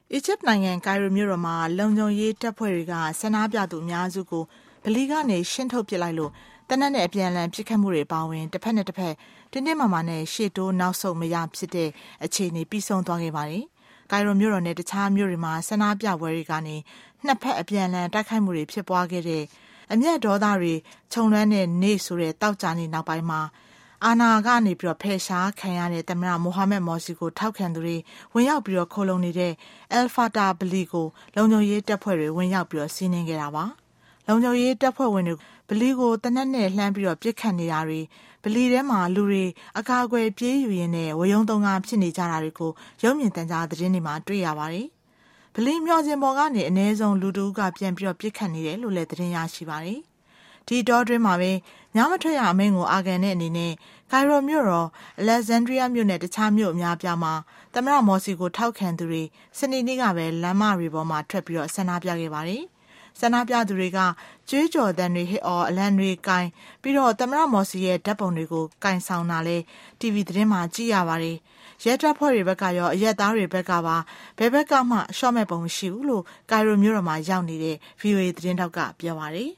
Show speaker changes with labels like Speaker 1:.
Speaker 1: အီဂျစ်နိုင်ငံကိုင်ရိုမြို့တော်မှာလုံခြုံရေးတပ်ဖွဲ့တွေကဆန္ဒပြသူအများစုကိုဗလီကနေရှင်းထုတ်ပစ်လိုက်လို့တနက်နဲ့အပြန်အလှန်ပစ်ခတ်မှုတွေပါဝင်တစ်ဖက်နဲ့တစ်ဖက်တင်းတင်းမာမာနဲ့ရှေ့တိုးနောက်ဆုတ်မရဖြစ်တဲ့အခြေအနေပြီးဆုံးသွားခဲ့ပါတယ်။ကိုင်ရိုမြို့တော်နဲ့တခြားမြို့တွေမှာဆန္ဒပြပွဲတွေကနေနှစ်ဖက်အပြန်အလှန်တိုက်ခိုက်မှုတွေဖြစ်ပွားခဲ့တဲ့အမျက်ဒေါသတွေခြုံလွှမ်းတဲ့နေ့ဆိုတဲ့တောက်ကြနေနောက်ပိုင်းမှာအာနာကနေပြီးတော့ဖယ်ရှားခံရတဲ့သမ္မတမိုဟာမက်မော်စီကိုထောက်ခံသူတွေဝင်ရောက်ပြီးတော့ခိုးလုံနေတဲ့အယ်ဖာတာဗလီကိုလုံခြုံရေးတပ်ဖွဲ့တွေဝင်ရောက်ပြီးတော့စီးနင်းခဲ့တာပါလုံခြုံရေးတပ်ဖွဲ့ဝင်တွေဗလီကိုတနက်နဲ့လှမ်းပြီးတော့ပြစ်ခတ်နေတာတွေဗလီထဲမှာလူတွေအကာအကွယ်ပြေးယူရင်းနဲ့ဝယုံတုံကဖြစ်နေကြတာတွေကိုရုပ်မြင်သံကြားသတင်းတွေမှာတွေ့ရပါတယ်ဗလီမျှော်စင်ပေါ်ကနေအ ਨੇ ဆုံးလူတဦးကပြန်ပြီးတော့ပြစ်ခတ်နေတယ်လို့လည်းသတင်းရရှိပါတယ်ဒီတောတွင်းမှာပဲညမထွက်ရအမိန့်ကိုအာခံတဲ့အနေနဲ့ကိုင်ရိုမြို့တော်အလက်ဇန်ဒရီးယားမြို့နဲ့တခြားမြို့အများပြားမှာသမ္မတမော်စီကိုထောက်ခံသူတွေစနေနေ့ကပဲလမ်းမတွေပေါ်မှာထွက်ပြီးတော့ဆန္ဒပြခဲ့ပါတယ်ဆန္ဒပြသူတွေကကြွေးကြော်သံတွေဟစ်အော်အလံတွေကင်ပြီးတော့သမ္မတမော်စီရဲ့ဓာတ်ပုံတွေကိုကင်ဆောင်တာလဲ TV သတင်းမှာကြည့်ရပါတယ်ရဲတပ်ဖွဲ့တွေဘက်ကရောအရက်သားတွေဘက်ကပါဘယ်ဘက်ကမှရှော့မဲ့ပုံမရှိဘူးလို့ကိုင်ရိုမြို့တော်မှာရောက်နေတဲ့ VOA သတင်းတောက်ကပြောပါတယ်